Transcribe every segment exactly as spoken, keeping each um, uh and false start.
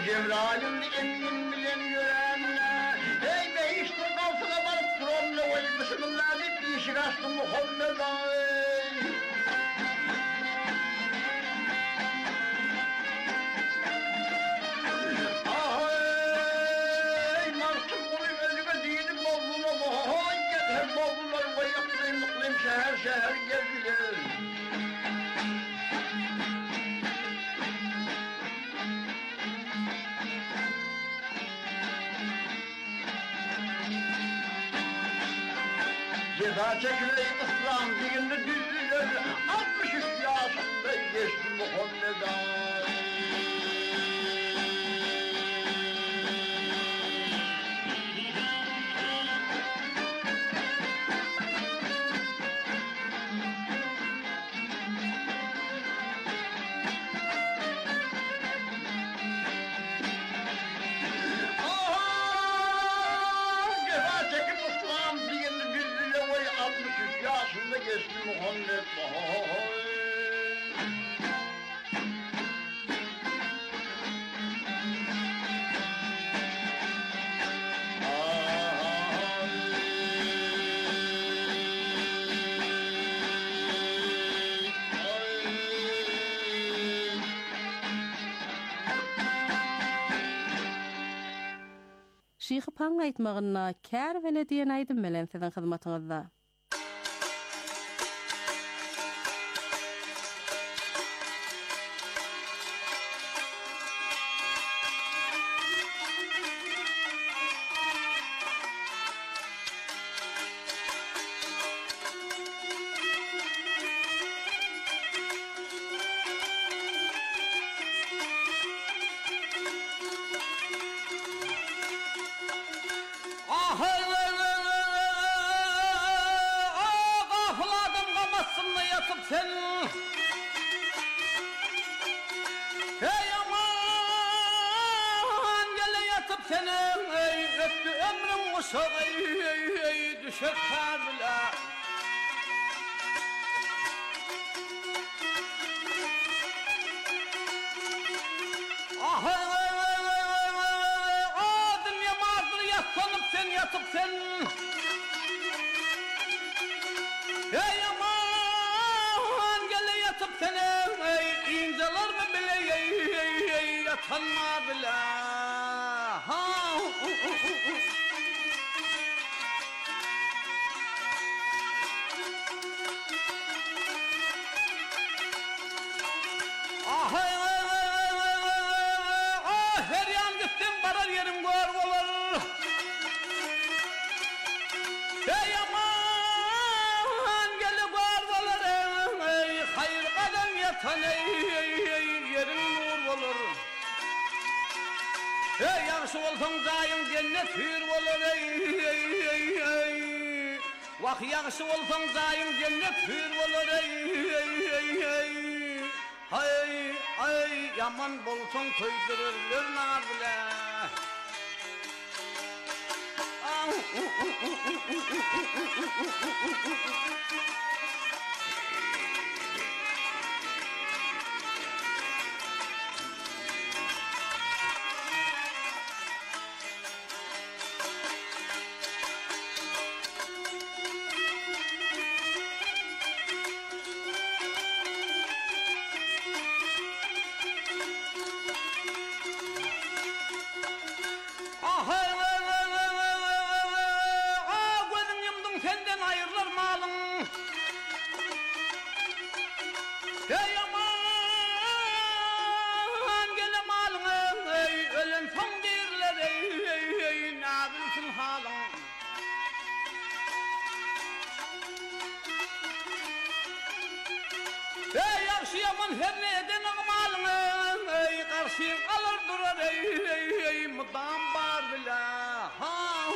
Cebrail'in emin bilen görenler. Hey be işte kalsına varıp duramla ol. Bismillah deyip bir işi kastım Muhammed ağabey. Ahey martım olayım elime değilim Mavluna bahay. Yeter Mavlular ve yaptırayım mıklayım şehir şehir gezdiler. Ceza çekilir İslam dinini düzdüler. altmış üç yaşında geçti Muhammed ağabey. Yaşında geçti Muhammed Bahay. Şyhy paň aýtmagyna kär wele diýen aýdym bilen siziň hyzmatyňyzda. Vah yaxşı olsam dayım cennet hür olur ey ey ey ey. Hay ay yaman bolsun köydürürler nar bile. Yaman her neden ağmalını ey karşıyım alır durar ey ey ey mudam var bile ha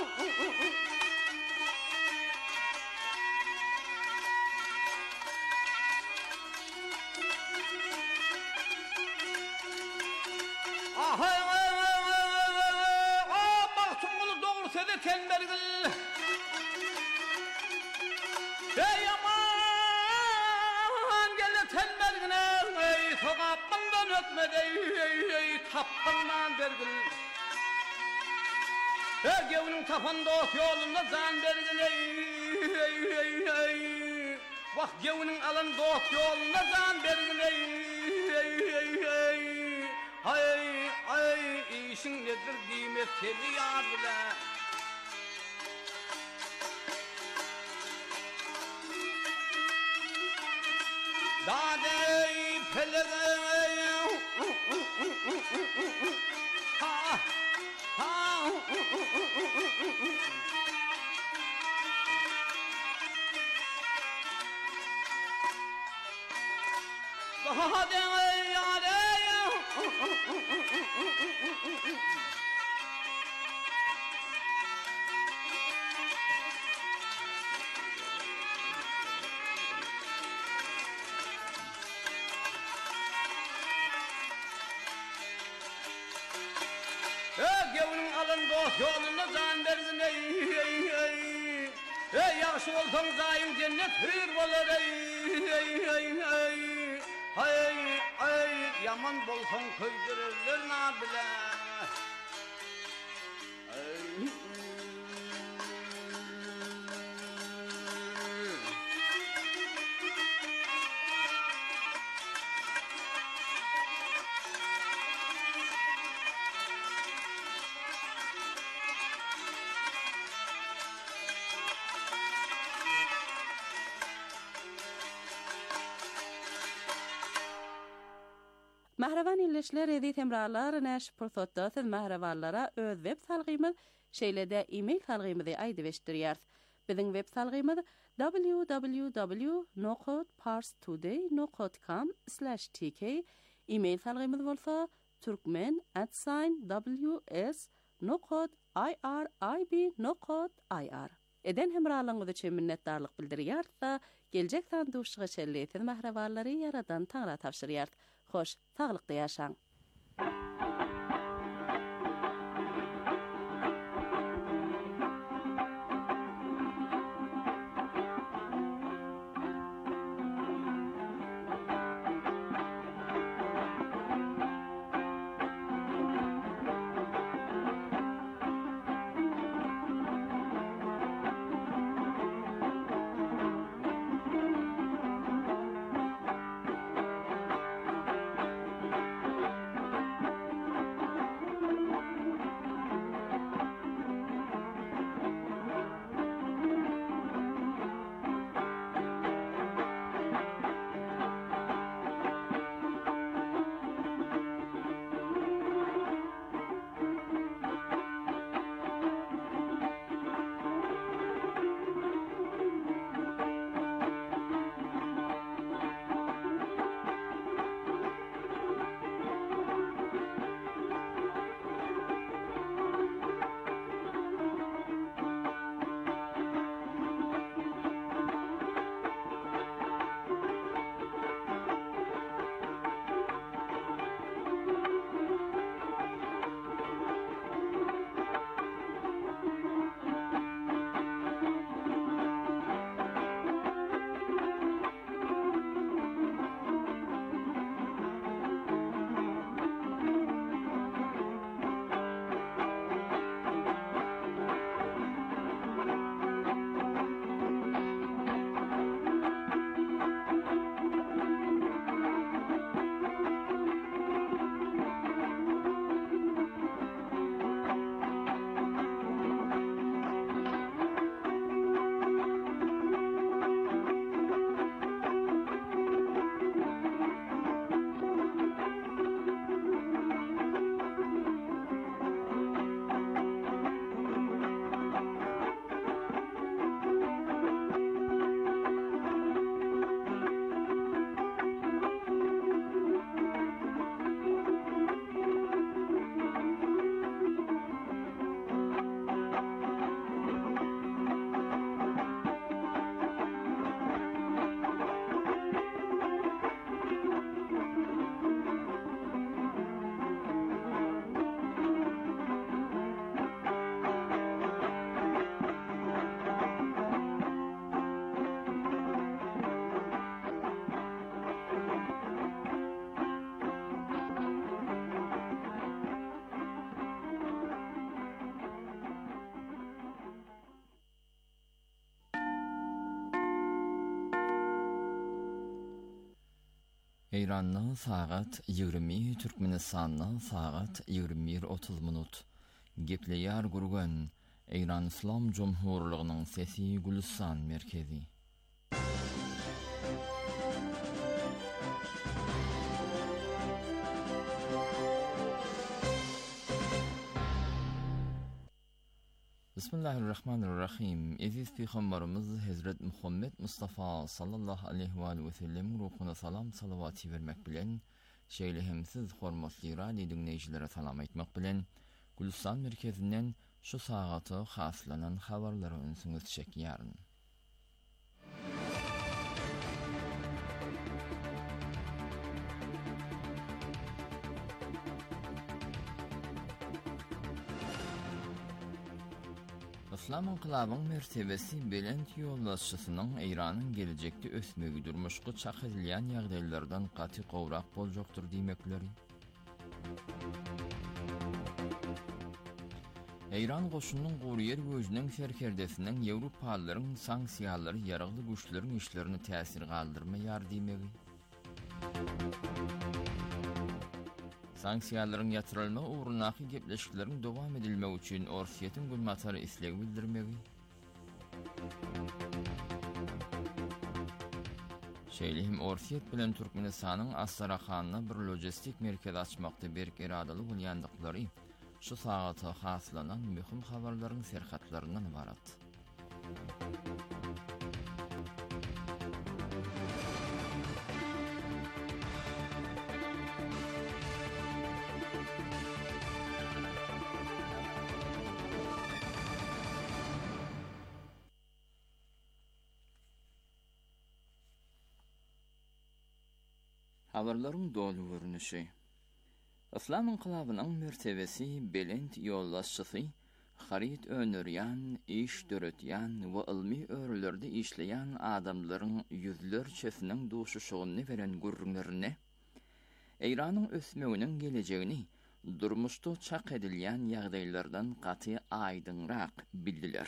ah ay ah baktım bunu doğrusu da tembelgil ey yaman gele tembelgine ey sokakından ötmedi ey ey tappandan bergil. Her gevinin tapan dost yolunda zan bergin ey ey ey ey. Vah gevinin alan dost yolunda zan bergin ey ey ey ey. Hay ay işin nedir diyme seni yar bile. Dadey pelere ha ha Dadey yare Gevinin alın dost yolunda zan bergin ey ey ey. Ey yaxşı olsan zayım cennet hür olur ey ey ey ey. Hay ay yaman bolsan köydürürler na bile. Ey. Mahravan illeşler edi temrarlar näş pursatda siz mahravanlara öz web salgymyz şeýlede e-mail salgymyzy aýdyp eşdirýär. Biziň web salgymyz w w w nokta parstoday nokta com slash t k. E-mail salgymyz bolsa turkmen at w s nokta i r i b nokta i r. Eden hemralyňyz üçin minnetdarlyk bildirýär. Geljek sanduşyga şelleýän mahrawanlary yaradan taňra tapşyrýar. Hoş, sağlıklı yaşaň. Eýranyň sagat ýygrimi, Türkmenistanyň sagat ýygrimi bir otuz minut. Gepleýär gurgan Eýran Islam Jumhurlygynyň sesi Gülistan merkezi. Bismillahirrahmanirrahim. Eziz Peygamberimiz Hazret Muhammed Mustafa sallallahu aleyhi ve sellem ruhuna salam salawaty bermek bilen şeýle hem siz hormatly radio dinleýijilere salam aýtmak bilen Gülistan merkezinden şu sagaty haslanan habarlary öňsüňiz çekýäryn. İslam inqilabynyň mertebesi belent ýollaşçysynyň Eýranyň gelecekde ösmegi durmuşky çak edilýän ýagdaýlardan gaty gowrak boljakdyr diýmekleri. Eýran goşunyň Guriýer göjüniň serkerdesiniň Ýewropalylaryň sanksiýalary ýaragly güýçleriň işlerini täsir galdyrmaýar diýmegi. Sanksiýalaryň ýatyrylma uğrunaky gepleşikleriň dowam edilmegi üçin Orsiýetiň gülmatary isleg bildirmegi. Şeýle hem Orsiýet bilen Türkmenistanyň Astarakhanyna bir logistik merkez açmakda berk iradaly bolýandyklary şu sagaty haslanan mühim habarlaryň serhatlaryndan ibarat. Habarlaryň dolu görnüşi. İslam inqilabynyň mertebesi belent ýollaşçysy, harit öňürýän, iş döretýän we ilmi örlerde işleýän adamlaryň ýüzlerçesiniň duşuşygyny beren gurrunlaryny, Eýranyň ösmeginiň gelejegini durmuşda çak edilýän ýagdaýlardan gaty aýdynrak bildiler.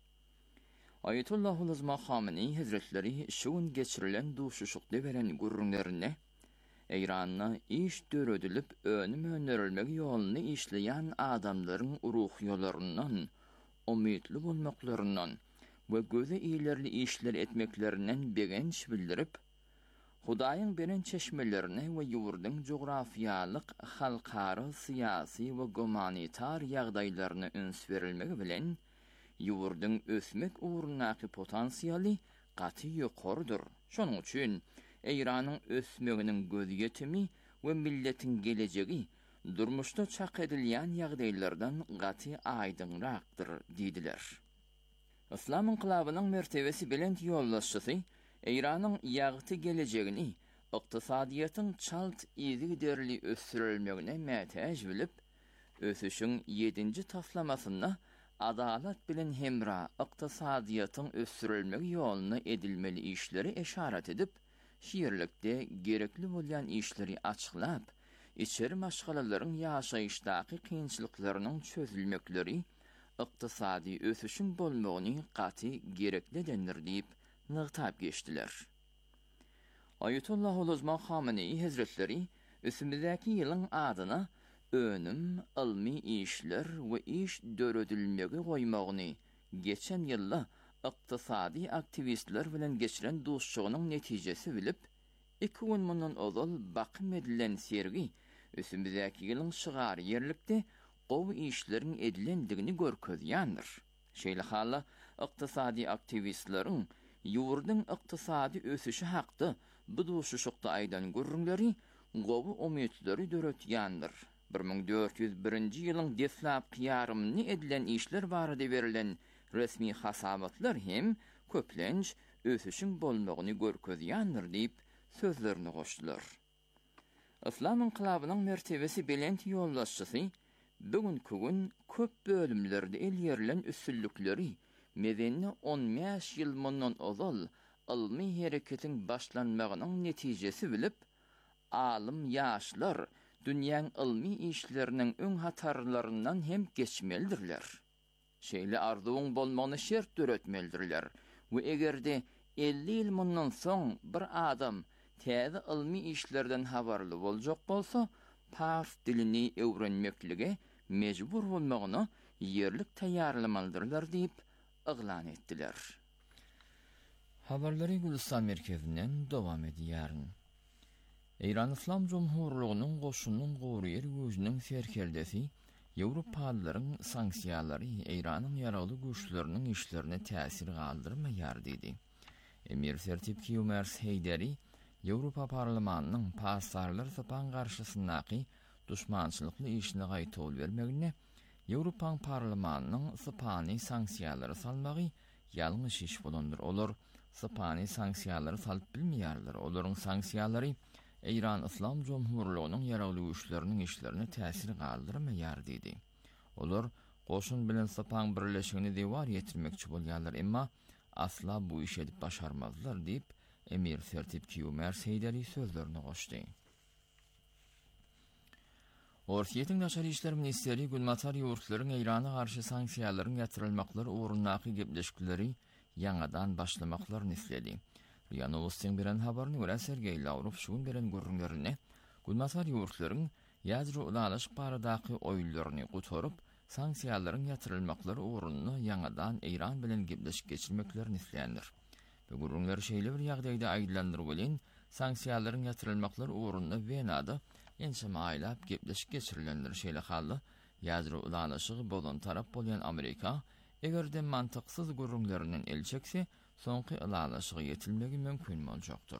Ayetullah Ulazma Hamini Hazretleri şuun geçirilen duşuşykda beren gurrunlaryny Eýranyň iş döredilip önüm önerilmegi ýoluny işleýän adamlaryň ruh ýollaryndan, umytly bolmaklaryndan we göze iýlerli işler etmeklerinden begenç bildirip, Hudaýyň beren çeşmelerini we ýurdyň jografiýalyk, halkara, syýasy we gumanitar ýagdaýlaryny üns berilmegi bilen ýurdyň ösmek uğrunaky potensiýaly gaty ýokarydyr. Şonuň üçin Eýranyň ösmeginiň gözýetimi we milletiň gelejegi durmuşda çak edilýän ýagdaýlardan gaty aýdynrakdyr diýdiler. İslam inqilabynyň mertebesi belent ýollaşçysy Eýranyň ýagty gelejegini ykdysadyýatyň çalt izi derli ösürilmegine mätäj bilip, ösüşiň ýedinji taslamasyna adalat bilen hemra ykdysadyýatyň ösürilmegi ýoluny edilmeli işleri eşaret edip, şiirlikde gerekli bolýan işleri açyklap, içeri maşgalalaryň ýaşaýyşdaky kynçylyklarynyň çözülmekleri, ykdysady ösüşiň bolmagyny gaty gerekli denir diýip nygtap geçdiler. Ayetullah Ulazma Hamini Hazretleri ösümüzdäki ýylyň adyna önüm, ilmi işler we iş döredilmegi goýmagyny geçen ýylda ykdysady aktivistler bilen geçiren duşçugynyň netijesi bilip, iki gün mundan ozal bakym edilen sergi ösümüzdäki ýylyň şygar ýerlikde gowy işleriň edilendigini görkezýändir. Şeýle hally ykdysady aktivistleriň ýurdyň ykdysady ösüşi hakda bu duşuşykda aýdan gurrunlary gowy umytlary döretýändir. bir ming dört ýüz birinji ýylyň deslapky ýarymyny edilen işler barada berilen resmi hasabatlar hem köplenç ösüşiň bolmagyny görkezýändir diýip sözlerini goşdular. İslam inqilabynyň mertebesi belent ýollaşçysy bugünkü gün köp bölümlerde el ýerilen üstünlükleri medeni on beş ýyl mundan ozal ilmi hereketiň başlanmagynyň netijesi bilip, alim ýaşlar dünýäň ilmi işleriniň öň hatarlaryndan hem geçmelidirler. Şeýle arzuwyň bolmagyny şert döretmelidirler we egerde elli ýyl mundan soň bir adam täze ilmi işlerden habarly boljak bolsa, fars dilini öwrenmeklige mejbur bolmagyny yerlik taýýarlamaldyrlar diýip yglan etdiler. Habarlary Gülistan merkezinden dowam edýär. Eýran İslam Jumhurlygynyň goşunyň gowy gözüniň serkeldesi Ýewropalylaryň sanksiýalary Eýranyň ýaraly güýçleriniň işlerine täsir galdyrmaýar diýdi. Emir Sertip Kiumers Heyderi Ýewropa Parlamentiniň pasarlar sapan garşysyndaky duşmançylykly işine gaýtol bermegine Ýewropa Parlamentiniň sapany sanksiýalary salmagy ýalňyş iş bolandyr. Olar sapany sanksiýalary salyp bilmeýärler. Olaryň sanksiýalary Eýran İslam Jumhurlygynyň ýaraly güýçleriniň işlerine täsir galdyrmaýar diýdi. Olar goşun bilen sapan birleşigini dewar ýetirmekçi bolýarlar, emma asla bu iş edip başarmazlar diýip Emir Sertip Kiumers Heyderi sözlerini goşdy. Orsiýetiň Daşary işler ministeri Gülmatar ýurtlaryň Eýrana garşy sanksiýalaryň ýatyrylmaklary ugrundaky gepleşikleri ýangadan başlamaklaryny isledi. Ria Novostiň bilen habaryny görä Sergey Lavrov şugun beren görünlerini Gülmatar ýurtlaryň ýazry ulanyş baradaky oýlaryny gotaryp sanksiýalaryň ýatyrylmaklary ugrunny ýangadan Eýran bilen gepleşik geçirmeklerini isleýändir. Bu görünler şeýle bir ýagdaýda aýdylandyr bilen sanksiýalaryň ýatyrylmaklary ugrunny Wenada enşema aýlap gepleşik geçirilendir. Şeýle halda ýazry ulanyşy bolan tarap bolýan Amerika egerde mantyksız görünlerinden el çekse soňky ulanyşyga ýetilmegi mümkin boljakdyr.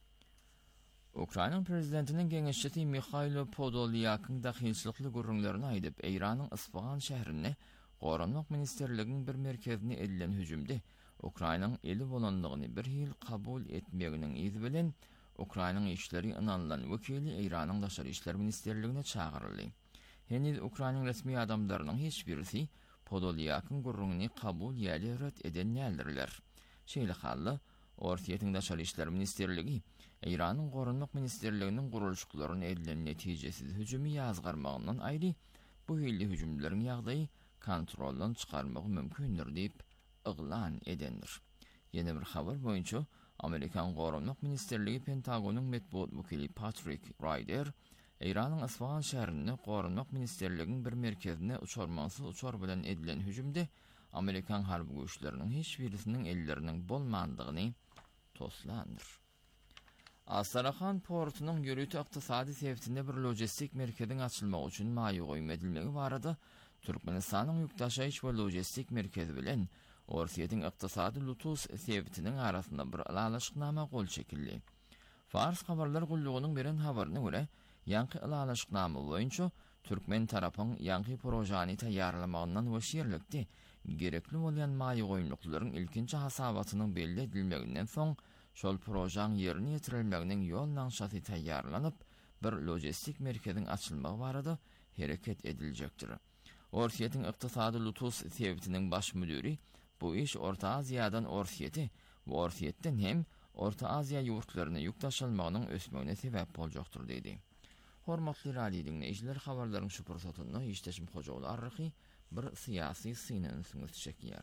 Ukraina prezidentiniň geňeşçisi Mikhailo Podolyakyň dahilçilikli görünlerini aýdyp Eýranyň Isfahan şäherine Goranlyk ministerliginiň bir merkezine edilen hüjümde Ukrainanyň eli bolanlygyny bir hil kabul etmeginiň izi bilen Ukrainanyň işleri ynanlan wekili Eýranyň Daşary işler ministerligine çağıryldy. Heniz Ukrainanyň resmi adamlarynyň hiç birisi Podolyakyň görününi kabul ýaly ret eden nälerler. Şeýle halda Orsiýetiň Daşary işler ministerligi Eýranyň Goranlyk ministerliginiň gurulşyklaryny edilen netijesiz hüjümi ýazgarmagynyň aýry bu hilli hüjümleriň ýagdaýy kontroldan çykarmagy mümkindir diýip yglan edendir. Ýene bir habar boýunça Amerikan Goranlyk ministerligi Pentagonyň metbuat wekili Patrick Ryder Eýranyň Isfahan şäherine Goranlyk ministerliginiň bir merkezine uçarmansy uçar bilen edilen hüjümde Amerikan harby güýçleriniň hiç birisiniň elleriniň bolmandygyny toslandyr. Astarahan portunyň ýürüti ykdysady sebäpinde bir logistik merkeziň açylmagy üçin maýy goýum edilmegi barada Türkmenistanyň ýükdaşaýyş we logistik merkezi bilen Orsiýetiň ykdysady lutus sebäpiniň arasynda bir alalaşyknama gol çekildi. Fars habarlar gullugynyň beren habaryna görä, ýanky alalaşyknama boýunça Türkmen tarapyň ýanky projany taýýarlamagyndan we şeýerlikde gerekli bolýan maýy goýumlyklaryň ilkinji hasabatynyň belli edilmeginden soň şol projaň ýerine ýetirilmeginiň ýol nanşasy taýýarlanyp bir logistik merkeziň açylmagy barada hereket ediljekdir. Orsiýetiň ykdysady lutus sebäpiniň baş müdiri bu iş Orta Aziýadan Orsiýeti we Orsiýetden hem Orta Aziýa ýurtlaryna ýükdaşylmagynyň ösmegine sebäp boljakdyr diýdi. Hormatly radio dinleýijiler, habarlaryň şu pursatyny işleşim hojaly arryhy bir syýasy synyň süňüz çekýär.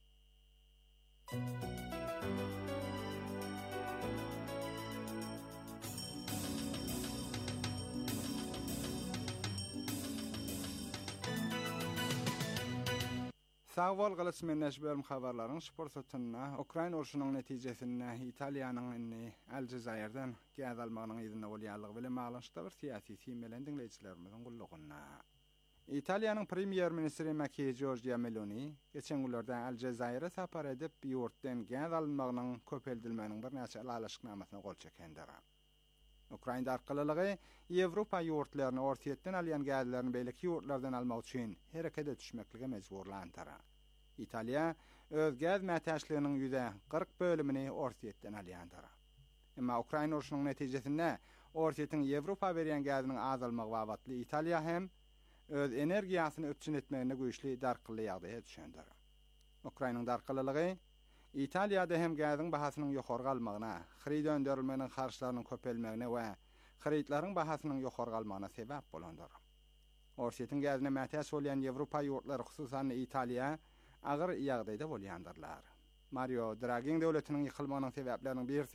Sağwol gylysmen näşbärim habarlaryň sport sotunyna Ukraina urşunyň netijesinde Italiýanyň inni Aljazairden gaz almagynyň ýerine bolýanlygy bilen maglanyşda bir syýasy siýmelen dinleýijilerimiziň gullugyna. Italiýanyň premier ministri Matteo Giorgia Meloni geçen günlerde Aljazair'e sapar edip ýurtdan gaz almagynyň köpeldilmeginiň bir näçe alalaşyknamasyna gol çekendir. Ukraina arkalylygy Ýewropa ýurtlaryny Orsiýetden alýan gazlaryny beýleki ýurtlardan almak üçin hereket etmeklige mejburlandyr. Italiýa öz gaz mätäçliginiň ýüze kırk bölümini Orsiýetden alýandyr. Emma Ukraina urşunyň netijesinde Orsiýetiň Ýewropa berýän gazynyň azalmagy wagtly Italiýa hem öz energiýasyny öpçün etmegine güýçli darkyly ýagdaýa düşendir. Ukrainanyň darkylylygy Italiýada hem gazyň bahasynyň ýokary galmagyna, xrid öndürilmeginiň harçlarynyň köpelmegine we xridlaryň bahasynyň ýokary galmagyna sebäp bolandyr. Orsiýetiň gazyna mätäç bolýan Ýewropa ýurtlary, hususan Italiýa, agyr ýagdaýda bolýandyrlar. Mario Draghiň döwletiniň ýykylmagynyň sebäpleriniň birisi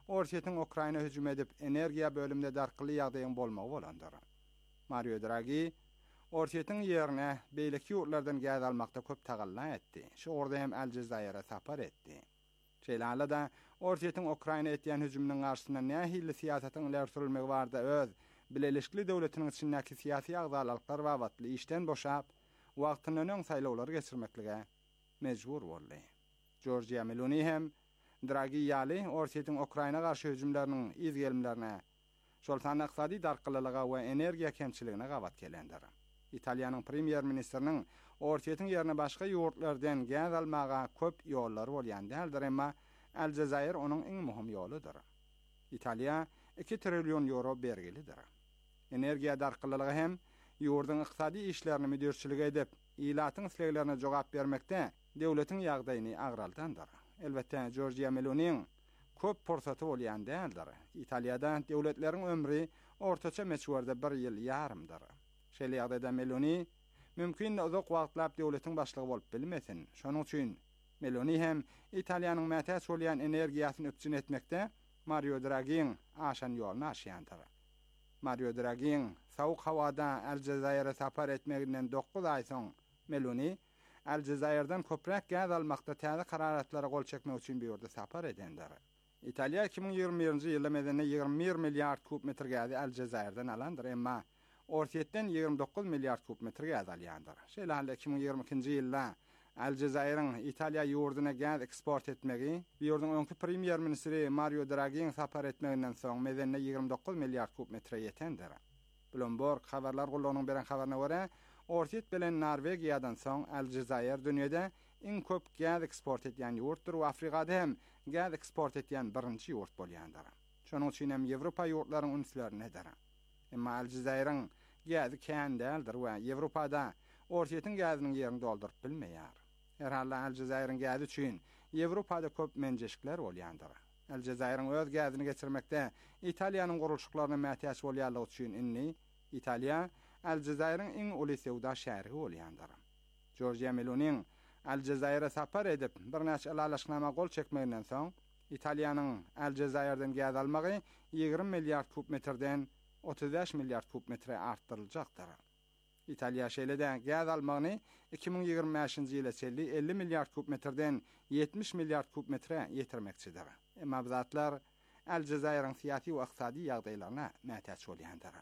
Orsiýetiň Ukraina hüjüm edip energiýa bölümde darkyly ýagdaýyň bolmagy bolandyr. Mario Draghi Orsiýetiň ýerine beýleki ýurtlardan gaz almakda köp tagalla etdi. Şu orada hem Aljazaira sapar etdi. Şeýle da Orsiýetiň Ukraina etýän hüjüminiň garşysyna nähili siýasatyň ileri sürülmegi barda öz bileşikli döwletiniň içindäki siýasy agdalyklar we wagtly işden boşap, wagtynyň öň saýlawlary geçirmeklige mejbur boldy. Giorgia Meloni hem Draghi ýaly Orsiýetiň Ukraina garşy hüjümleriniň izgelmlerine, şoltan ykdysady darkylylyga we energiýa kemçiligine gawat kelendir. İtaliýanyň premier ministriniň Orsiýetiň ýerine başga ýurtlardan gaz almaga köp ýollary bolýan däldir, emma Aljazair onuň iň möhüm ýoludyr. Italiýa iki trillion euro bergilidir. Energiýa darkylylygy hem ýurduň ykdysady işlerini müdirçilik edip, ilatyň isleglerine jogap bermekde döwletiň ýagdaýyny agraldandyr. Elbetde Giorgia Meloni'ň köp porsaty bolýan däldir. Italiýada döwletleriň ömri ortaça meçhurda bir ýyl ýarymdyr. Şeýle ýagdaýda Meloni mümkin uzak wagtlap döwletiň başlygy bolup bilmesin. Şonuň üçin Meloni hem Italiýanyň mätäç bolýan energiýasyny öpçün etmekde Mario Draghi'ň aşan ýoluny aşýandyr. Mario Draghi'ň sawuk hawada Aljazaira sapar etmeginden dokuz ay soň Meloni Aljazairdan köprek gaz almakda täze kararatlara gol çekmek üçin bir ýerde sapar edendir. Italiýa iki ming ýygrimi birinji ýylda medeni ýygrimi bir milliard kub metr gazy Aljazairdan alandyr, emma Orsiýetden ýygrimi dokuz milliard kub metr gaz alýandyr. Şeýle halda iki ming ýygrimi ikinji ýylda Aljazair'ın Italiýa ýurduna gaz eksport etmegi, bu ýurdun öňkü premier ministri Mario Draghi'ň sapar etmeginden soň medeni ýygrimi dokuz milliard kub metre ýetendir. Bloomberg habarlar gollanyň beren habarına görä, Orsiýet bilen Norwegiýadan soň Aljazair dünýede iň köp gaz eksport etýän ýurtdur we Afrikada hem gaz eksport etýän birinji ýurt bolýandyr. Şonuň üçin hem Ýewropa ýurtlarynyň ünslerini Emma Aljazair'ın gazy kän däldir we Ýewropada Orsiýetiň gazynyň ýerini doldurup bilmeýär. Herhalde Aljazair'ın gazy üçin Ýewropada köp menjeşikler bolýandyr. Aljazair'ın öz gazyny geçirmekde Italiýanyň gurulşyklaryna mätäç bolýanlygy üçin inni Italiýa Aljazair'ın iň uly sewda şäheri bolýandyr. Giorgia Meloni'ň Aljazair'a sapar edip bir näçe alalaşnama gol çekmeginden soň Italiýanyň Aljazair'den gaz almagy ýygrimi milliard kub metrden otuz beş milliard kub metre artdyryljakdyr. Italiýa şeýle-de gaz almagyny iki ming ýygrimi beşinji ýyla elli milliard kub metrden yetmiş milliard kub metre ýetirmekçidir. Emma bu zatlar Aljazair'ın siýasy we ykdysady ýagdaýlaryna mätäç bolýandyr.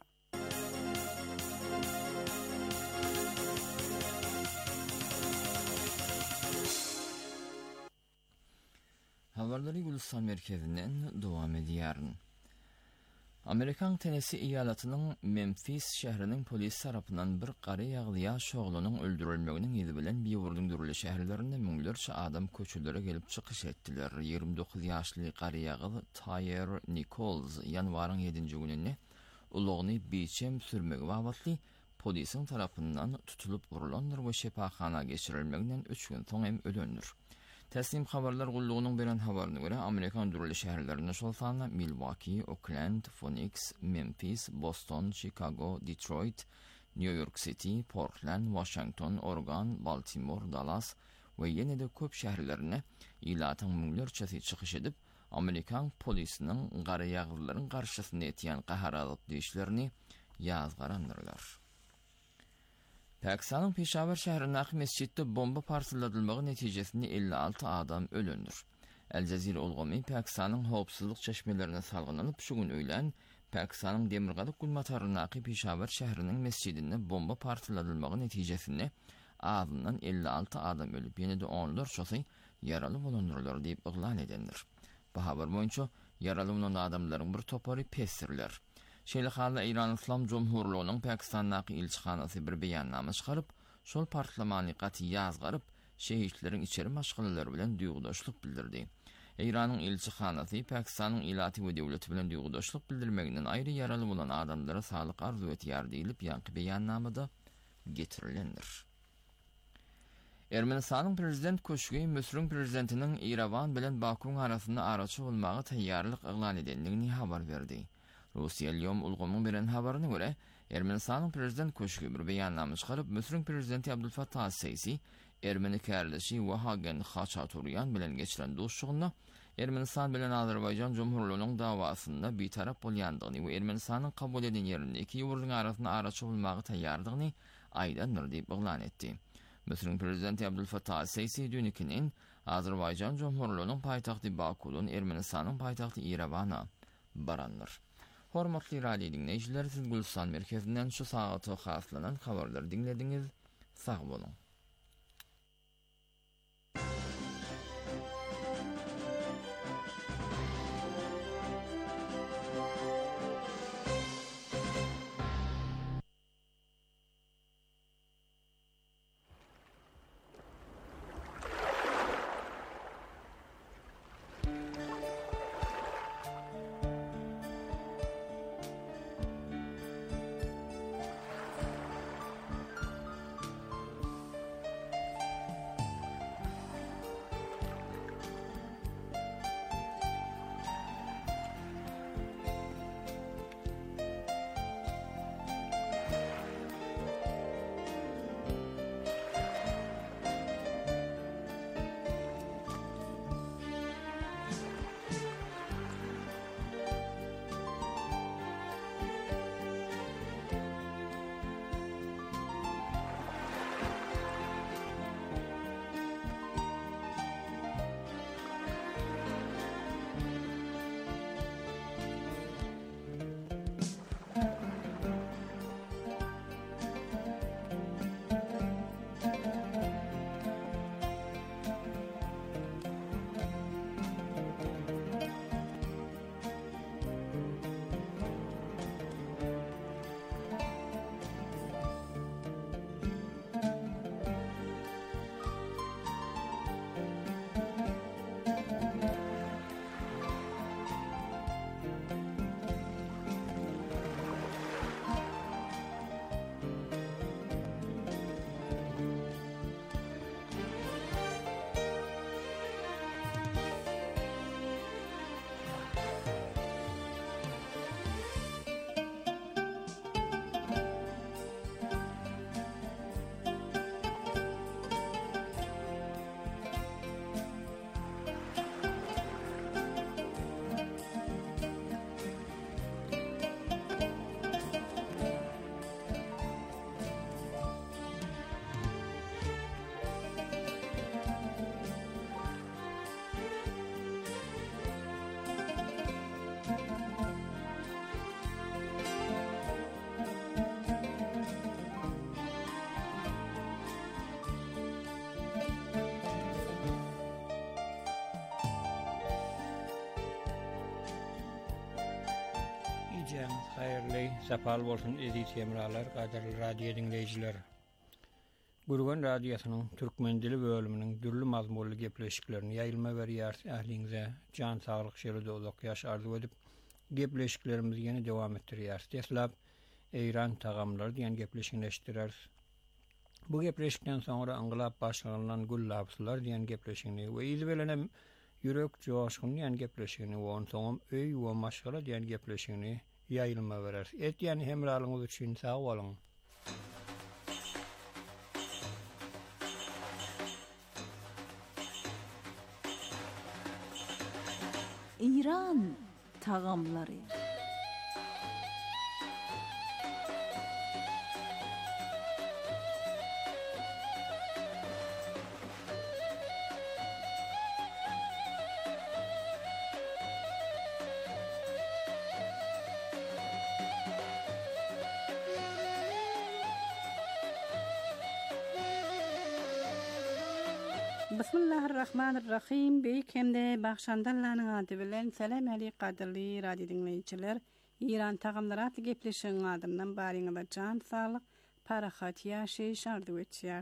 Habarları Gülistan merkezinden dowam edýäryn. Amerikan Tennessee eyalatynyň Memphis şäheriniň polis tarapyndan bir gary ýaglyýa şoglunyň öldürilmeginiň ýyly bilen bir ýurdun dürli şäherlerinde müňlerçe adam köçelere gelip çykyş etdiler. ýygrimi dokuz ýaşly gary ýagyl Tyre Nichols ýanwaryň ýedinji gününe ulugyny biçem sürmegi wagtly polisiň tarapyndan tutulup urulandyr we şepaxana geçirilmeginden üç gün soň hem ölendir. Teslim habarlar gullugynyň beren habaryna görä Amerikan dürli şäherlerinde şolsana Milwaukee, Oakland, Phoenix, Memphis, Boston, Chicago, Detroit, New York City, Portland, Washington, Oregon, Baltimore, Dallas we ýene-de köp şäherlerine ýylatyň müňlerçesi çykyş edip Amerikan polisiniň gary ýaglylaryň garşysyna etýän gaharatlyk diýişlerini ýazgarandyrlar. Pakistan'ın Peshawar şäherindäki mesçitde bomba parçaladylmagy netijesinde elli alty adam ölendir. El Jazeera ulgamy Pakistan'ın howpsuzlyk çeşmelerine salgynanyp şu gün öýlen Pakistan'ın demirgalyk gulmatarynyň Peshawar şäheriniň mescidinde bomba parçaladylmagy netijesinde azyndan elli alty adam ölüp ýene-de onlar şosy ýaraly bolandyrylar diýip yglan edendir. Bu habar boýunça ýaraly bolan adamlaryň bir topary pesirler. Şeýle halda İran İslam Jumhurluğunyň Pakistandaky ilçihanasy bir beýannama çykaryp, şol partlamany gaty ýazgaryp, şehitleriň içeri maşgalary bilen duýgudaşlyk bildirdi. İranyň ilçihanasy Pakistanyň ilaty we döwleti bilen duýgudaşlyk bildirmeginden aýry ýaraly bolan adamlara saglyk arzu etýär diýilip ýanky beýannamada getirilendir. Ermenistanyň prezident köşegi Müsrün prezidentiniň Irawan bilen Bakuň arasynda araçy bolmagy taýýarlyk yglan edenligini habar berdi. Russiýa ýom ulgamyň beren habaryna görä, Ermenistanyň prezident köşegi bir beýannama çykaryp, Müsrün prezidenti Abdulfatah Sisi, Ermeni kärleşi we Hagen Haçaturyan bilen geçiren dostlugyna Ermenistan bilen Azerbaycan Cumhurluğunun davasında bir taraf bolýandygyny we Ermenistanyň kabul eden ýerinde iki ýurduň arasyna araçy bulmagy taýýardygyny aýdandyr diýip oglan etdi. Mesrûn prezidenti Abdulfatah Seysi dünikinin Azerbaycan Cumhurluğunun paýtagty Bakudan Ermenistanyň paýtagty Yerewana barandyr. Hormatly radio dinleýijiler, siz Gülstan merkezinden şu saata haslanan habarlar dinlediňiz. Sag bolun. Geceniz hayırlı, sapal bolsun ezi temralar, qadarly radio dinleyijiler. Gurgan radiosynyň türkmen dili bölüminiň dürli mazmunly gepleşiklerini ýaýylma berýär ähliňize jan saglyk şeride uzak ýaş arzu edip gepleşiklerimizi ýene dowam etdirýär. Teslap Eýran tagamlar diýen gepleşigini eşitdirär. Bu gepleşikden soňra anglap başlanan gullapslar diýen gepleşigini we izbelenem ýürek joşgun diýen gepleşigini we on soňam öý we maşgala diýen gepleşigini ýaýylma berer. Etýän hemralyňyz üçin sag bolun. İran tagamlary. Bismillahirrahmanirrahim. Beýik hemde bagşandallanyň ady bilen salam aly qadirli radio dinleýijiler. İran tagamlary atly gepleşigiň adyndan baryňyza jan saglyk, parahat ýaşaýyş arzu etýär.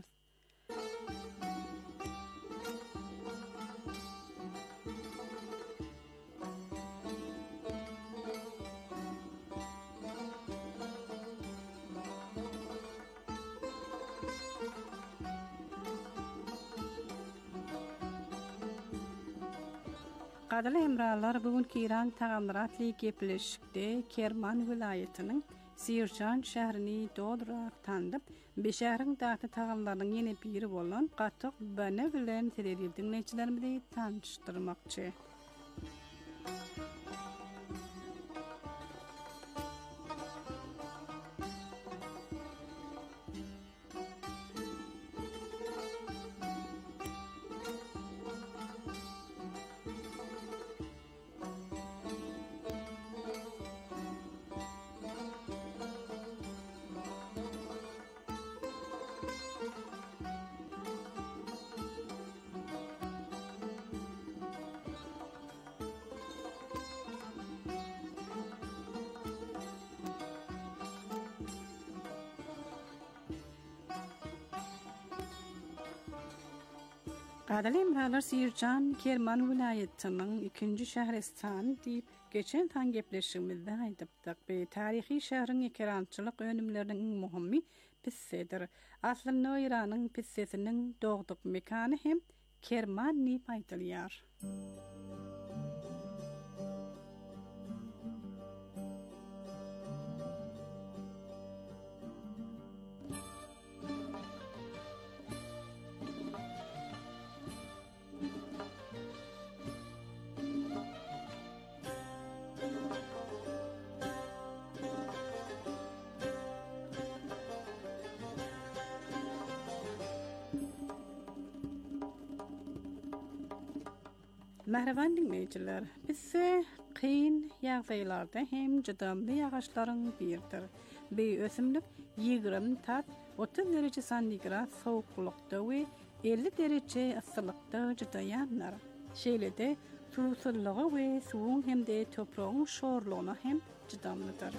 Qadirli hemralar, bugünkü İran tagamlary atly gepleşikde Kerman vilayatynyň Sirjan şäherini dodrak tandyp, beşähriň daty tagamlarynyň ýene biri bolan gatyk bana bilen televizyon dinleýijilerimizi tanışdyrmakçy. Gadali Emralar Sircan, Kerman vilayetinin ikinci Şahristan deyip geçen tan gepleşimizde aydıptık. Be tarihi şehrin ekrançılık önümlerinin muhimmi pissedir. Aslında İran'ın pissesinin doğduk mekanı hem Kerman deyip aytılıyar. Mehrevan dinleyiciler, bizse kıyın yağzaylarda hem cıdamlı yağışların birdir. Bir ösümlük yigirmi tat otuz derece santigrat soğuklukta ve elli derece ısılıkta cıdayanlar. Şeylede susulluğu ve suğun hem de toprağın şorluğuna hem cıdamlıdır.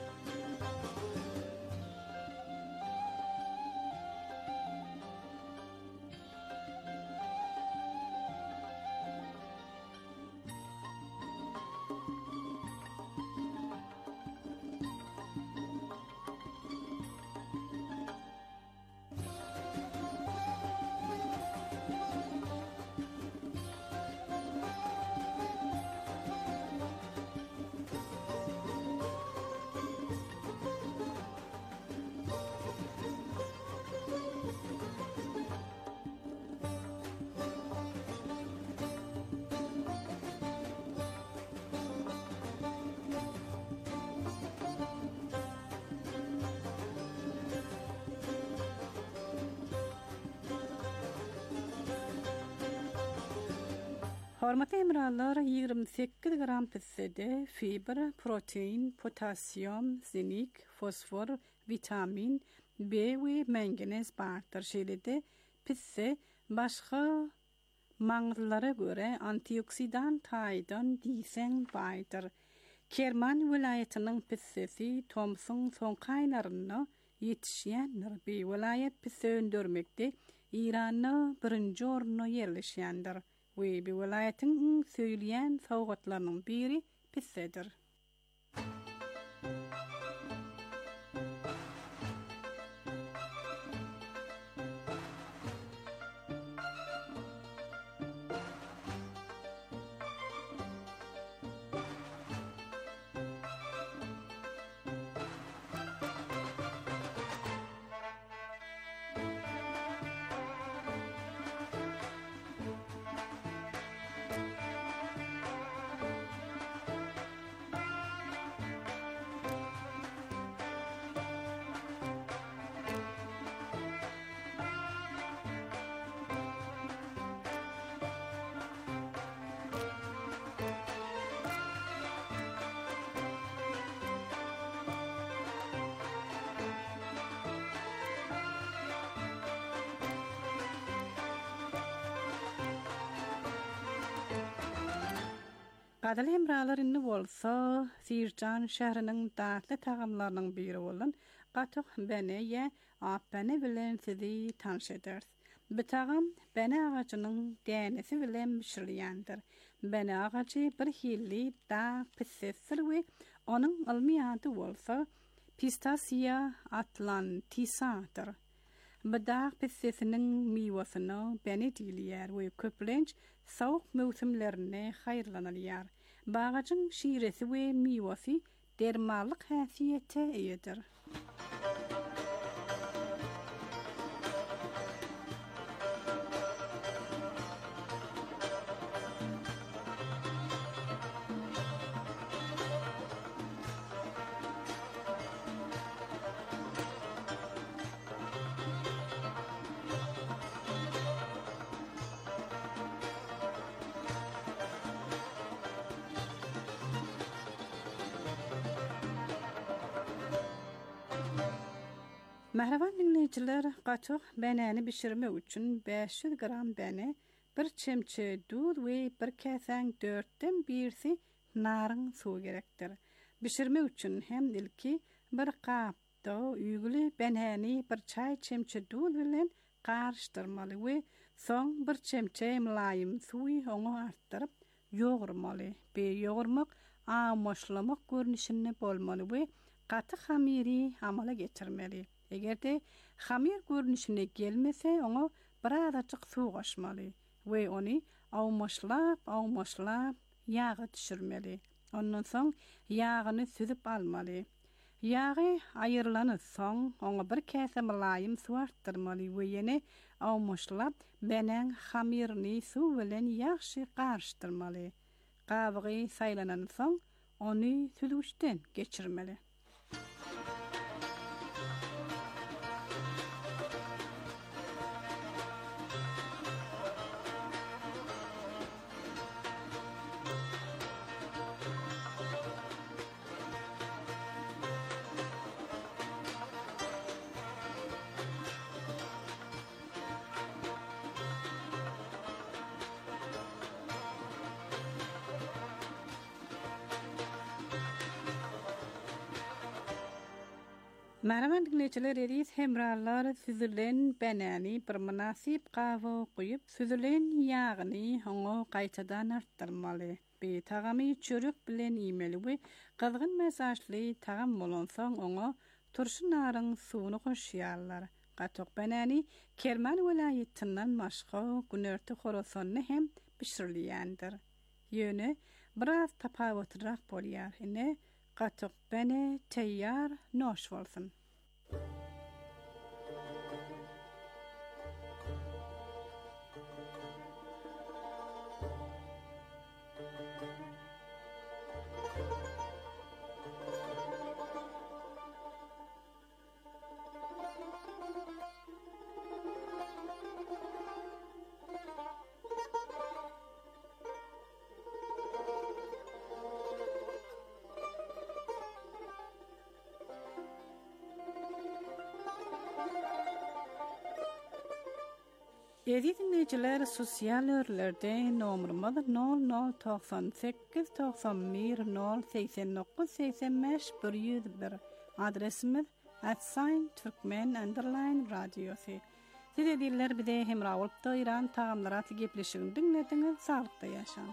Hormatly emralar yigirmi sekiz gram pissede fiber, protein, potasyum, zinik, fosfor, vitamin B ve manganez bardır. Şeýlede pisse başga maňlylara göre antioksidan taýdan diýsen baýdyr. Kerman vilayetiniň pissesi Thompson soňkaýlaryna ýetişýändir. Bu vilayet pisse öndürmekde İran'a birinci oruna yerleşýändir. Ve bir vilayetin söyleyen sowgatlarynyň biri pissedir. Gadal emralar inni bolsa, Sircan şäheriniň datly tagamlarynyň biri bolan gatyk bene ýa apbene bilen sizi tanış ederiz. Bu tagam bene agaçynyň dänesi bilen pişirilýändir. Bene agaçy bir hilli da pissesir we onuň ilmi ady bolsa Pistacia atlantisadır. Bu da pissesiniň miwasyny bene diýilýär we köplenç soğuk mevsimlerine hayırlanılýar. Bağacın şiiresi we miwasy dermallyk häsiýete eýedir. Mehrevan dinleyiciler, qaçıq bənəni bişirmək üçün beş yüz gram bəni, bir çemçe dud ve bir kəsən dörtdən birsi narın suyu gerektir. Bişirmək üçün hem ilki bir qapda üygülü bənəni bir çay çemçe dud bilen qarışdırmalı ve son bir çemçe mülayim suyu onu arttırıp yoğurmalı. Be yoğurmak amoşlamak görünüşünü bolmalı ve qatı xamiri amala geçirmeli. Eger de xamir görünüşüne gelmese onu biraz açık su qoşmalı ve onu avmaşlap avmaşlap yağı düşürmeli. Ondan soň yağını süzüp almalı. Yağı ayırlanı soň onu bir kese mülayim su arttırmalı ve yine avmaşlap benen xamirini su bilen yaxşı qarıştırmalı. Qabygy saylanan soň onu süzgüçten geçirmeli. Merhaban dinleyiciler, edis hemrallar süzülen benani bir münasip qava koyup süzülen yağını onu qaytadan arttırmalı. Bir tağamı çörük bilen yemeli ve qızgın mesajlı tağam bolansan onu turşu narın suyunu koşuyarlar. Qatok benani Kerman vilayetinden maşqa günörtü xorosonunu hem pişirilendir. Yönü biraz tapavutrak bolyar. Ine qatok bene teyyar noş bolsun. Edi dinleyiciler, sosyal örlerde nomurumuz nol nol doksan sekiz doksan bir nol seksen dokuz seksen beş bir yüz bir. Adresimiz Atsayn Türkmen Underline Radyosu. Siz ediller bide hemra olup da İran tağamlaratı gepleşigini dinlediniz, sağlıkta yaşan.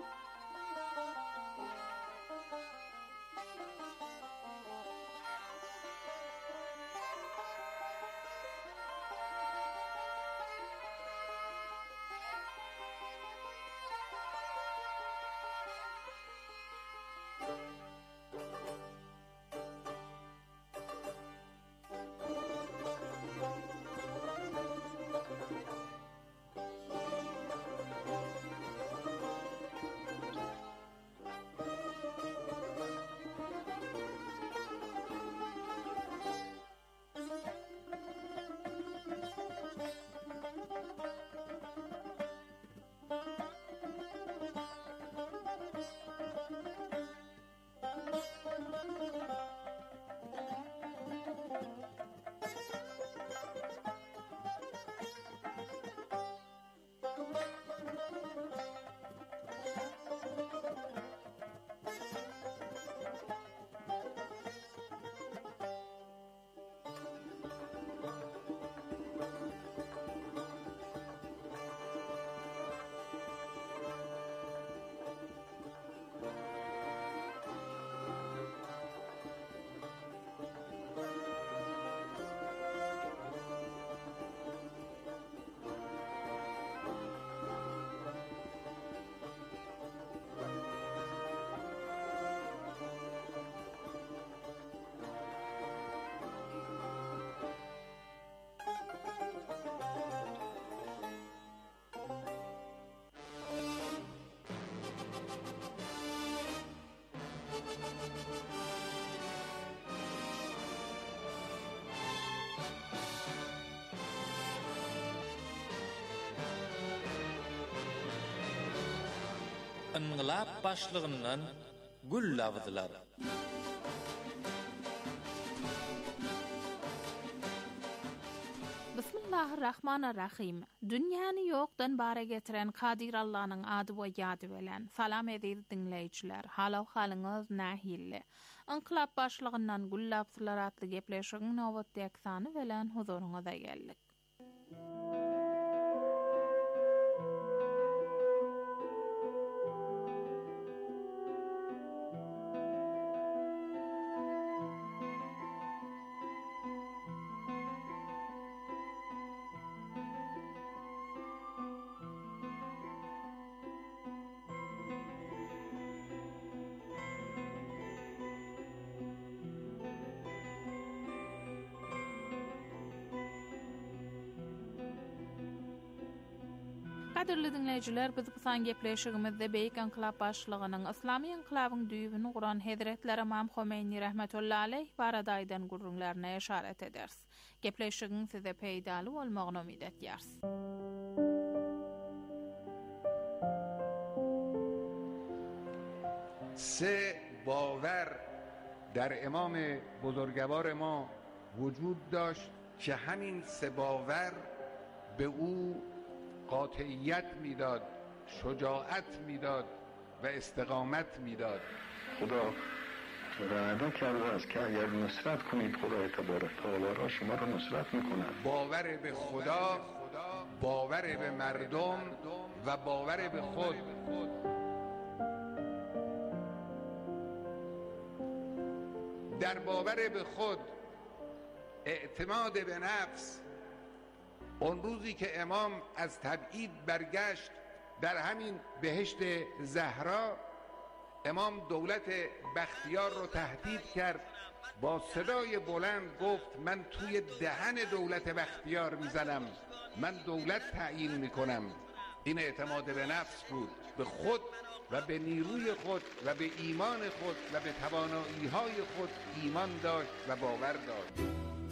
ıngılap başlığından gül lavdılar. Bismillahirrahmanirrahim. Dünýäni ýokdan bara getiren Kadir Allah'nyň ady we ýady bilen salam edip dinleýijiler. Halaw halyňyz nähilli. Inqilab başlygyndan gullap sular atly gepleşigiň nowatda eksany bilen huzuruňyza geldik. Kadirli dinleýijiler, biz bu san gepleşigimizde Beýik Inqilab başlygynyň Islamy inqilabyň düýbüni guran Hezretler Imam Homeini rahmetullahi aleyh barada aýdan gurrunlaryna işaret ederiz. Gepleşigiň size peýdaly bolmagyny umyt etýäris. سه باور در امام بزرگوار ما وجود داشت که همین سه باور به او قاطعیت میداد، شجاعت میداد و استقامت میداد. خدا وعده کرده است که اگر نصرت کنید خدای تبارک تعالی را شما را نصرت میکند. باور به خدا، باور به مردم و باور به خود. در باور به خود اعتماد به نفس، اون روزی که امام از تبعید برگشت در همین بهشت زهرا، امام دولت بختیار رو تهدید کرد، با صدای بلند گفت من توی دهن دولت بختیار میزنم، من دولت تعیین میکنم. این اعتماد به نفس بود، به خود و به نیروی خود و به ایمان خود و به توانایی‌های خود ایمان داشت و باور داشت.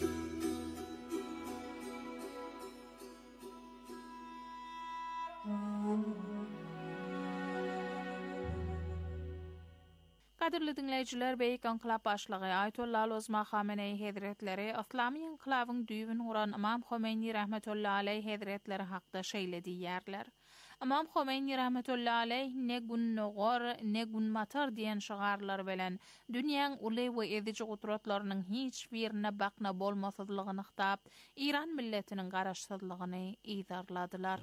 Kadirli dinleýijiler, Beýik Inqilab başlygy Aýatollah Osman Hameneý Hezretleri Islamy inqilabyň düýbüni guran Imam Homeini rahmetullahi aleyh Hezretleri hakda şeýle diýýärler. Imam Homeini rahmetullahi aleyh ne gün nogor, ne gün matar diýen şygarlar bilen dünýäň uly we edici gudratlarynyň hiç birine bakna bolmasyzlygyny ýyktap, İran milletiniň garaşsyzlygyny ýyzarladylar.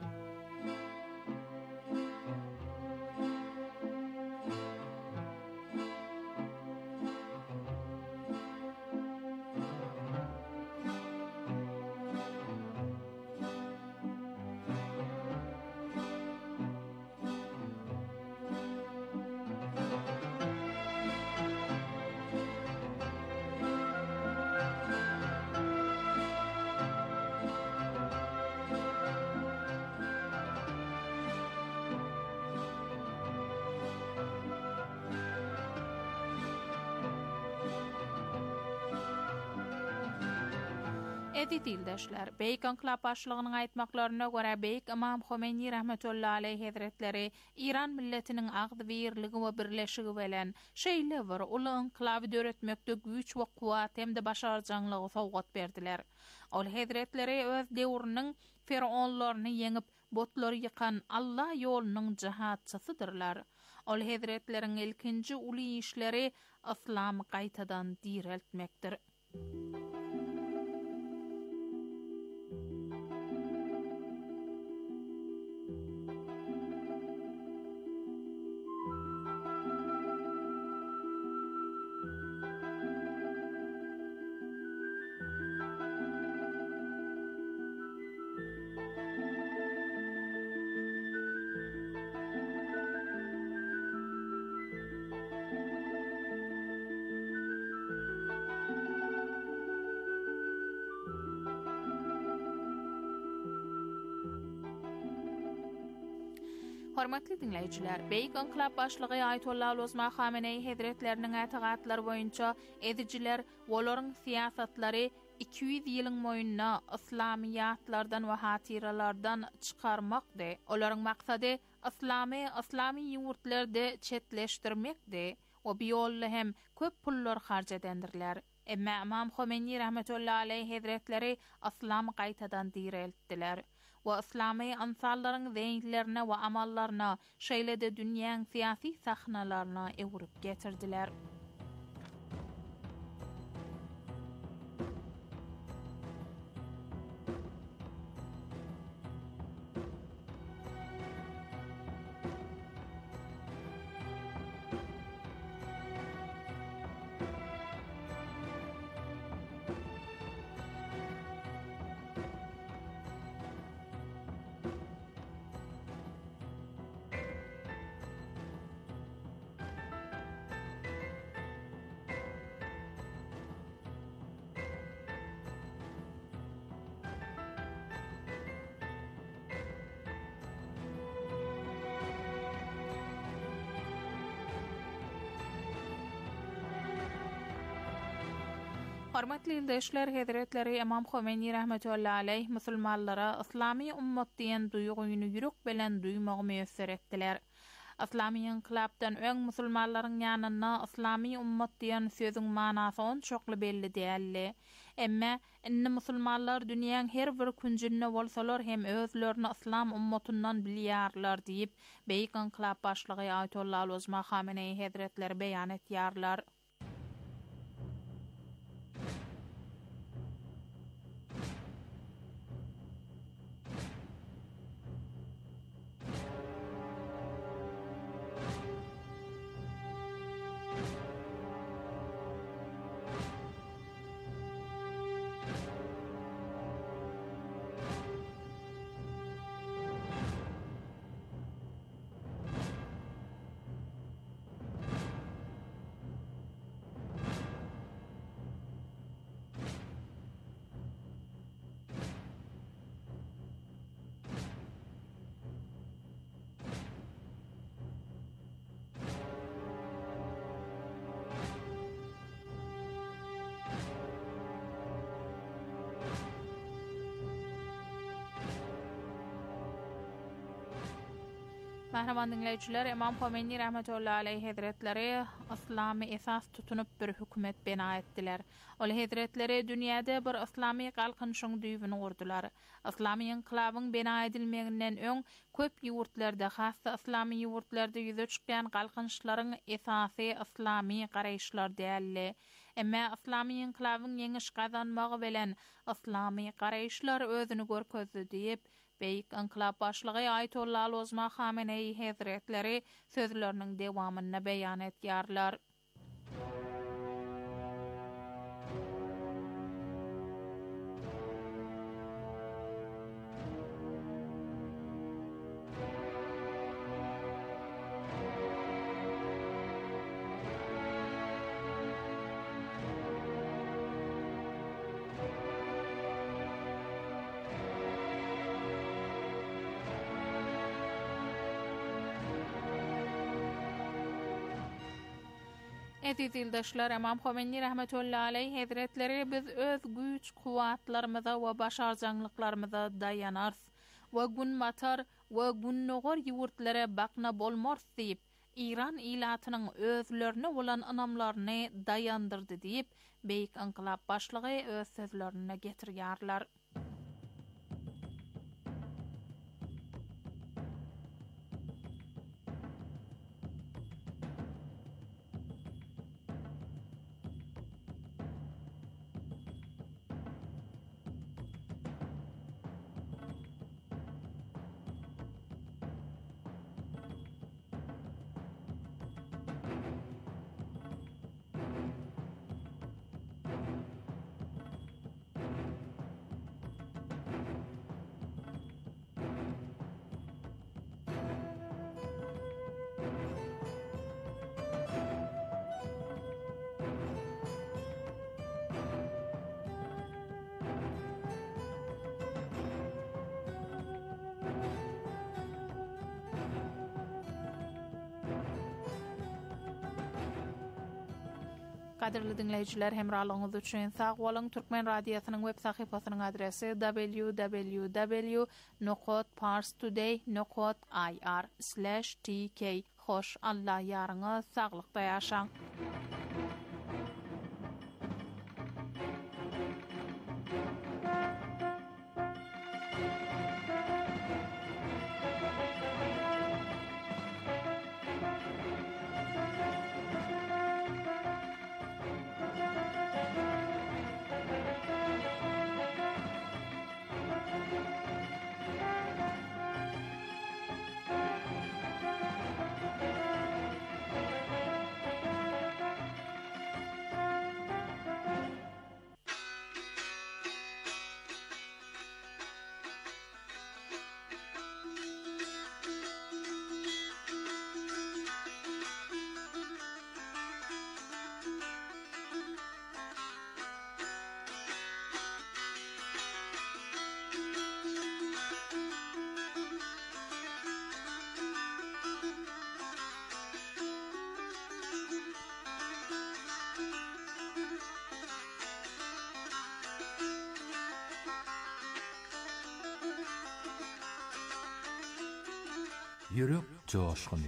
Edi dildeşler, Beýik Inqilab başlygynyň aýtmaklaryna görä Beýik Imam Homeini rahmetullahi aleyh Hezretleri İran milletiniň agdy birligi we birleşigi bilen şeýle bir uly inqilaby döretmekde güýç we kuwat hemde başarjanlygy sowgat berdiler. Ol Hezretleri öz döwrüniň feronlaryny yeňip botlary ýykan Allah ýolunyň jihatçysydyrlar. Ol Hezretleriň ilkinji uly işleri Islamy gaýtadan direltmekdir. Hormatly dinleýijiler, Beýik Inqilab başlygy Aýatollah Osman Hameneý Hezretleriniň ätigatlary boýunça edijiler olaryň siýasatlary iki yüz ýylyň moýunna İslamiýatlardan we hatiralardan çykarmakdy. Olaryň maksady Islamy, Islamy ýurtlarda çetleşdirmekdi. O bu ýolla hem köp pullar harjadendirler. Emma Imam Khomeini rahmetullahi aleyh hazretleri aslam qaytadan direltdiler. Wa İslami ansalların zeynlerine ve amallarına, şeýle de dünýäň siyasi sahnalarına ewrip getirdiler. Hormatly ildeşler, Hazretleri Imam Khomeini rahmetullahi aleyh musulmanlara İslami ummat diýen duýguny ýürek bilen duýmagy müýesser etdiler. Islami inqilabdan öň musulmanlaryň ýanyna Islami ummat diýen sözüň manasy on çokly belli däldi. Emma inne musulmanlar dünýäň her bir künjünde bolsalar hem özlerini İslam ummatyndan bilýärler diýip beýik inqilab başlygy Ayatollah Ozma Khamenei Hazretleri beýan etýärler. Mahraman dinleyiciler, Imam Khomeini rahmetullahi aleyh hazretleri İslami esas tutunup bir hükümet bina etdiler. Ol hazretleri dünýäde bir İslami galkynşyň düýbüni gurdular. İslami inqilabyň bina edilmeginden öň köp ýurtlarda, hassa İslami ýurtlarda ýüze çykýan galkynşlaryň esasy İslami garaýşlar däldi. Emma İslami inqilabyň ýeňiş gazanmagy bilen İslami garaýşlar özüni görkezdi diýip beýik inqilab başlygy Ayatollah Ozma Khamenei Hazretleri sözleriniň dewamyny beýan etýärler. Aziz ildeşler, Imam Khomeini rahmetullahi aleyh hazretleri biz öz güç kuwatlarymyza we başarjanlyklarymyza dayanars we gün matar we gün nogor ýurtlara bakna bolmars diýip İran ilatynyň özlerine bolan anamlaryny dayandyrdy diýip beýik inqilab başlygy öz sözlerine getirýärler. Kadirli dinleyiciler, hemralığınız üçün sağ olun. Türkmen Radyosu'nun web sahipasynyň adresi w w w nokta parstoday nokta i r slash t k. Hoş, Allah yarına sağlıkda yaşan. yürek coşkuny.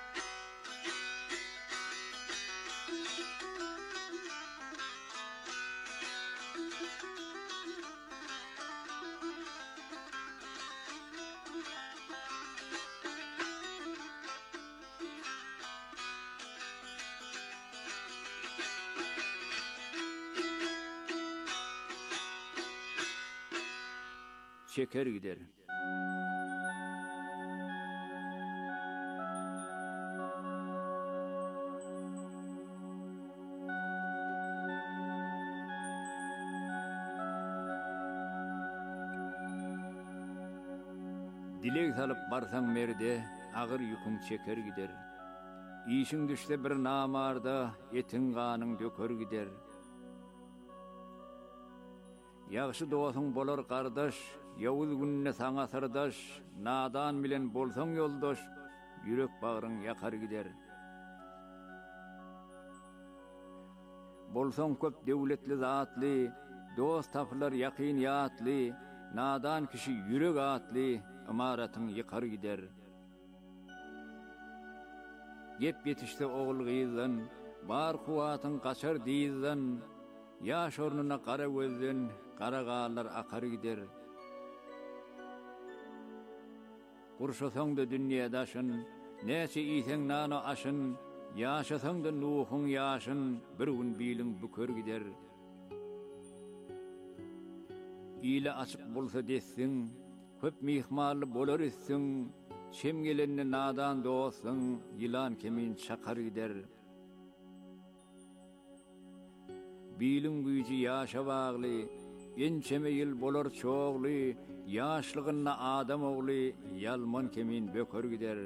Şeker gider. Dilek salıp barsaň merde, ağır yükün şeker gider. İşin düşse bir namarda, etin ganyň döker gider. Yaxşı dowasyň bolar kardaş, ýawuz günne saňa sırdaş, nadan bilen bolsaň ýoldaş, ýürek bagyryň ýakar gider. Bolsaň köp döwletli zatly, dost tapylar ýakyn ýatly, nadan kişi ýürek atly, imaratyň ýykar gider. Gep ýetişde oğul gyýzdan, bar kuwatyň gaçar diýizdan, ýaş ornuna qara gözden, qara gallar akar gider. Gurşasaň da dünýädaşyn, näçe ýeseň nano aşyn, ýaşasaň da nuhun ýaşyn, bir gün biýliň büker gider. Ýyle açyk bolsa dessin, köp mihmanly bolar etsin, şem gelenni nadan dostsyň, ýylan kemin çakar gider. Biýliň güýji ýaşa bagly, ençeme ýyl bolar çoğly, ýaşlygyna adam ogly, ýalman kemin böker gider.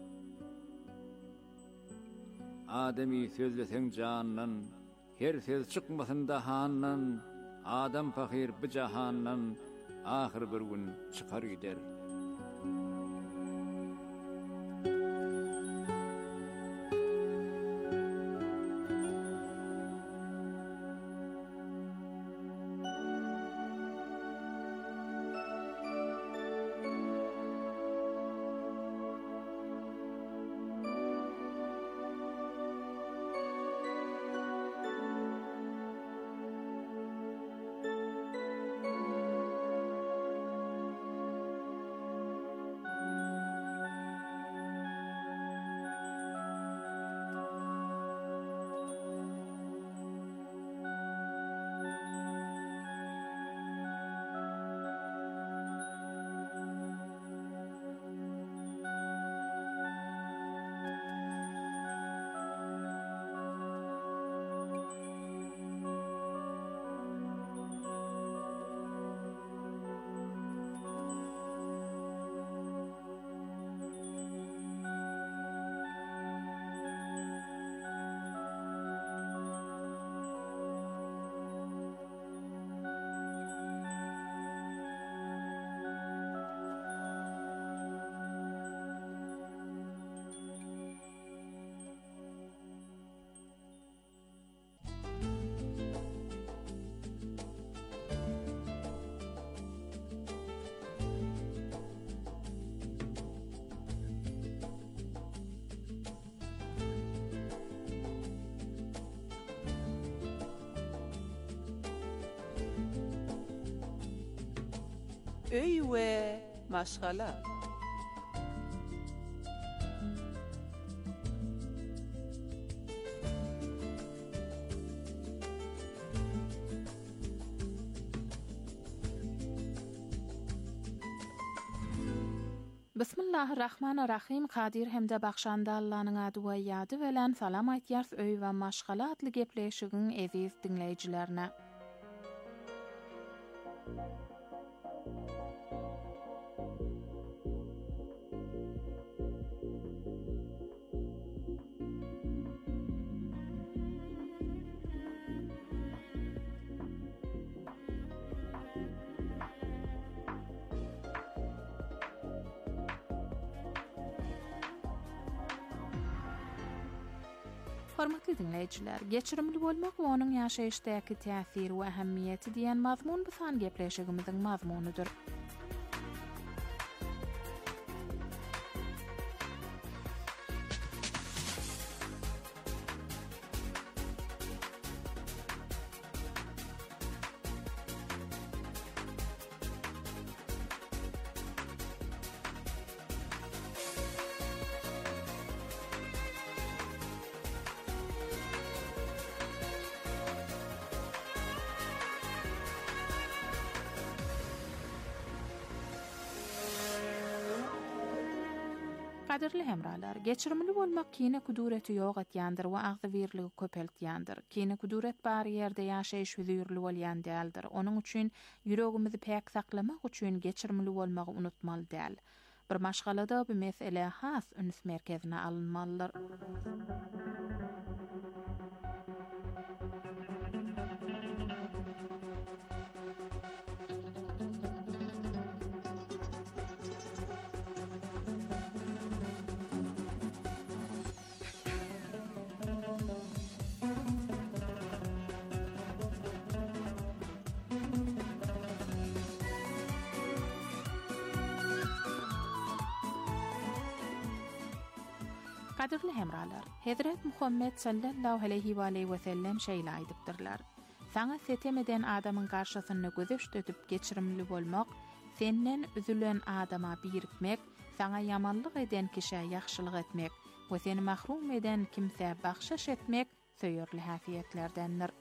Adamy sözleseň jannan, her söz çykmasyn da hannan, adam fakir bu jahannan, ahir bir gün çykar gider. Öy we maşgala. Bismillahirrahmanirrahim. Kadir hemde bakşanda Allah'ın adı ve yadı velen salam aytyars öy we maşgala adlı gepleşigin eziz dinleyijilerine. Hormatly dinleyijiler, geçirimli bolmak we onuň ýaşaýyşdaky täsiri we ähemmiýeti diýen mazmun bu san gepleşigimiziň mazmunudur. Qadirli hemralar, geçirimli bolmak kine kudureti ýok etýändir we agzybirligi köpeltýändir. Kine kuduret bary ýerde ýaşaýyş üzürli bolýan däldir. Onuň üçin ýüregimizi pek saklamak üçin geçirimli bolmagy unutmaly däl. Bir maşgalada bu mesele has üns merkezine alınmalydyr. Qadirli hemralar, Hazret Muhammed sallallahu aleyhi ve aleyhi ve sellem şeýle aýdypdyrlar. Saňa setemeden adamyň garşysyna gözeş tötüp geçirimli bolmak, senden üzülen adama birikmek, saňa ýamanlyk eden kişe ýaxşylyk etmek we seni mahrum eden kimse bagşaş etmek söýürli häsiýetlerdendir.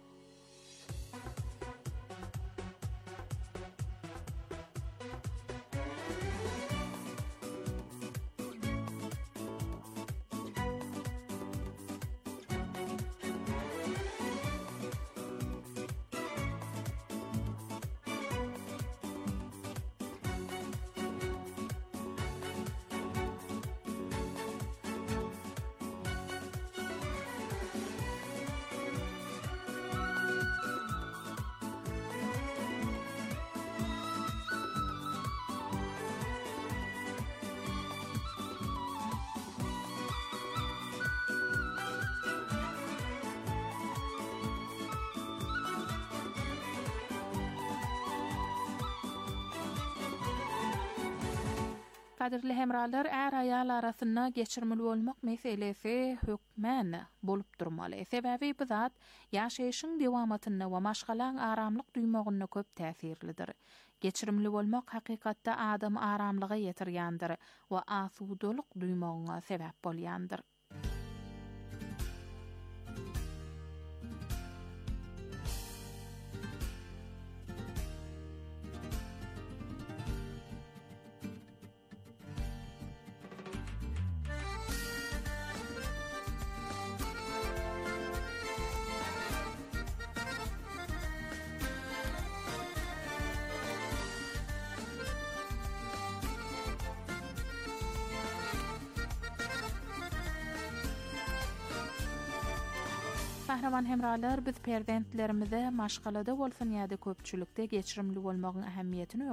Qadirli hemralar, er ayal arasynda geçirmeli bolmak meselesi hökmen bolup durmaly. Sebebi bu zat ýaşaýyşyň dewamatyna we maşgalan aramlyk duýmagyna köp täsirlidir. Geçirimli bolmak hakykatda adam aramlyga ýetirýändir we asudalyk duýmagyna sebäp bolýandyr. Kahraman hemralar, biz perzentlerimize maşgalada bolsun ýa-da köpçülikde geçirimli bolmagyň ähemmiýetini